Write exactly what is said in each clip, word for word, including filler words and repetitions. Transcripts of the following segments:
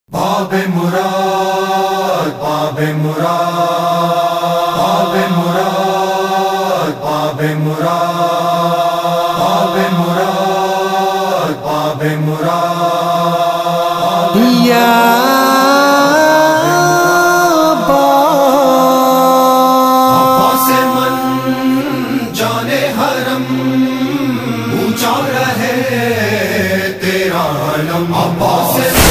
باب مراد باب مراد باب مراد باب مراد باب مراد باب مراد یا عباس من جانے حرم اونچا رہے تیرا علم عباس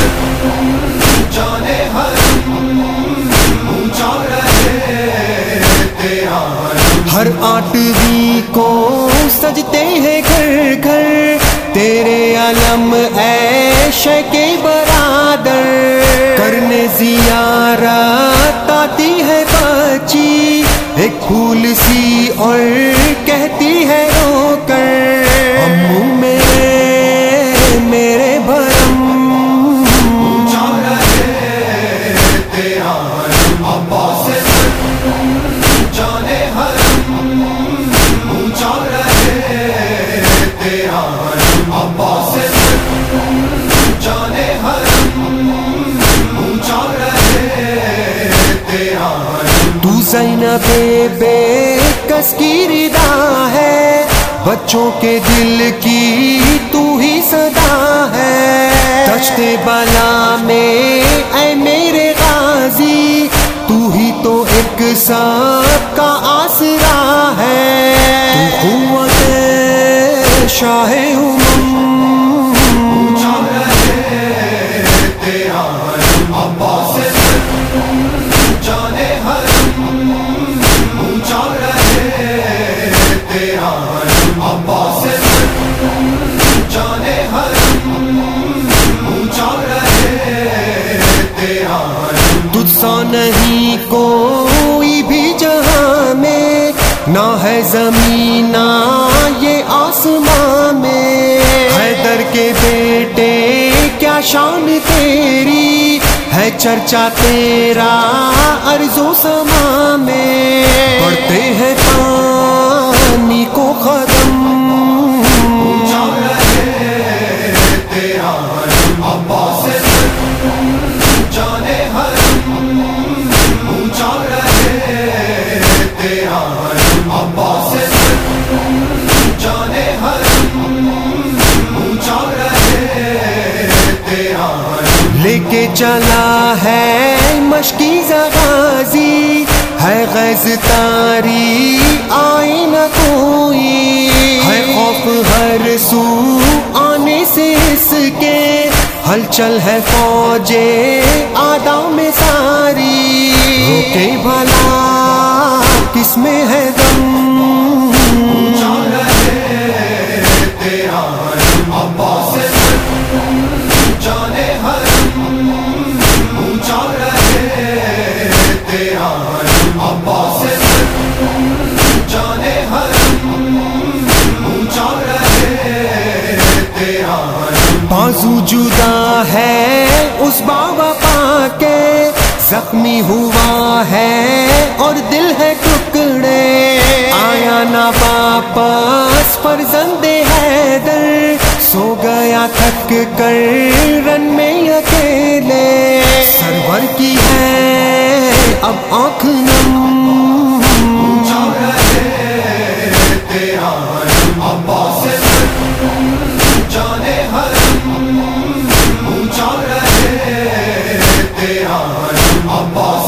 جانے حرم اونچا رہے تیرا علم ہر آٹھویں کو سجتے ہیں گھر گھر تیرے علم اے شیخ برادر کرنے زیارت آتی ہے بچی ایک پھول سی اور کہتی ہے رو کر امو میرے میرے بھرم اونچا رہے تیرا علم عباس جانے حرم اونچا رہے تیرا علم عباس جانے حرم اونچا رہے تیرا علم تو زینب بے کس کی ردا ہے بچوں کے دل کی تو ہی صدا ہے دشتے بلا میں اے میرے غازی تو ہی تو ایک سب کا آسرا ہے تو قوت شاہ امم اونچا رہے تیرا علم عباس جانے حرم اونچا رہے تیرا علم عباس جانے حرم اونچا رہے تیرا علم تجھ سا نہیں کوئی بھی جہاں میں نہ ہے زمین نہ یہ آسمان میں حیدر کے بیٹے کیا شان تیری ہے چرچا تیرا ارض و سما میں پڑھتے ہیں پانی کو قدم اونچا رہے تیرا علم عباس جانے حرم اونچا رہے تیرا علم عباس جانے حرم اونچا رہے تیرا علم لے کے چلا ہے مشکی غازی ہے غیظ تاری آئے نہ کوئی ہے خوف ہر سو آنے سے اس کے ہلچل ہے فوجے آدم میں ساری روکے بھلا کس میں ہے دم اونچا رہے تیرا علم عباس جانے حرم اونچا رہے تیرا علم عباس جانے حرم اونچا رہے تیرا علم بازو جدا ہے اس بابا پا کے زخمی ہوا ہے اور دل ہے ٹکڑے آیا نہ واپس فرزند حیدر سو گیا تھک کر رن میں اکیلے سرور کی ہے اب آنکھ نم اونچا رہے تیرا علم عباس جانے حرم اونچا رہے تیرا علم عباس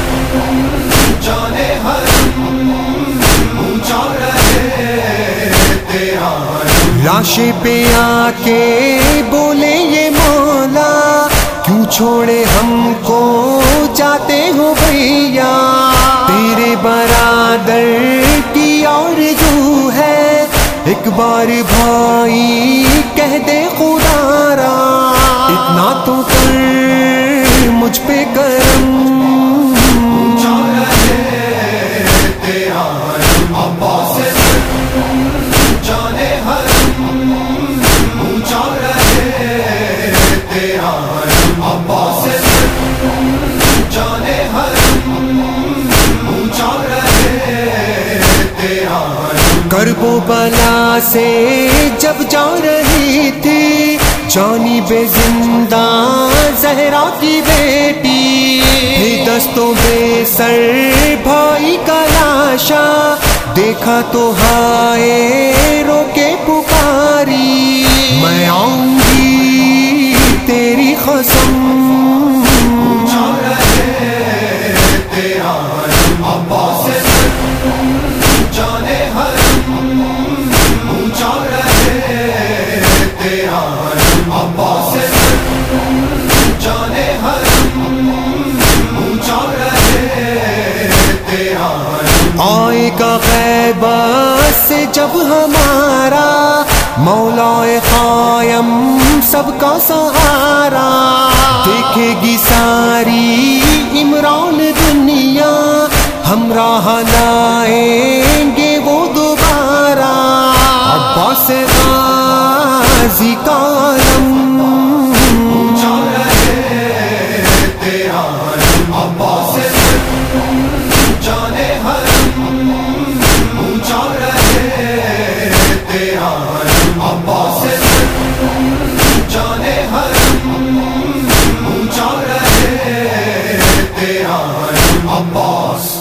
جانے حرم اونچا رہے تیرا علم لاشے پہ آ کے بولے یہ مولا کیوں چھوڑے ہم کو جاتے ہو بھیا تیرے برادر کی آرزو ہے ایک بار بھائی کہہ دے خدا را اتنا تو کر مجھ پہ کرم اونچا رہے تیرا علم عباس جانے حرم اونچا رہے تیرا علم عباس جانے حرم اونچا رہے تیرا علم کرب و بلا سے جب جا رہی تھی جانی بے زندہ زہر زہرا کی بیٹی ہے دستوں بے سر بھائی کا لاشا دیکھا تو ہائے رو کے پکاری میں آؤں گی تیری قسم تیرا عباس جانے ہر اونچا رہے تیرا عباس جانے ہر اونچا رہے تیرا آئے گا غیبت سے جب ہمارا مولا قائم سب کا سہارا دیکھے گی ساری عمران دنیا ہم راہ لائیں گے وہ دوبارہ عباس غازی کا علم اونچا رہے تیرا عباس جانے ہر اونچا رہے تیرا عباس جانے ہر اونچا رہے تیرا عباس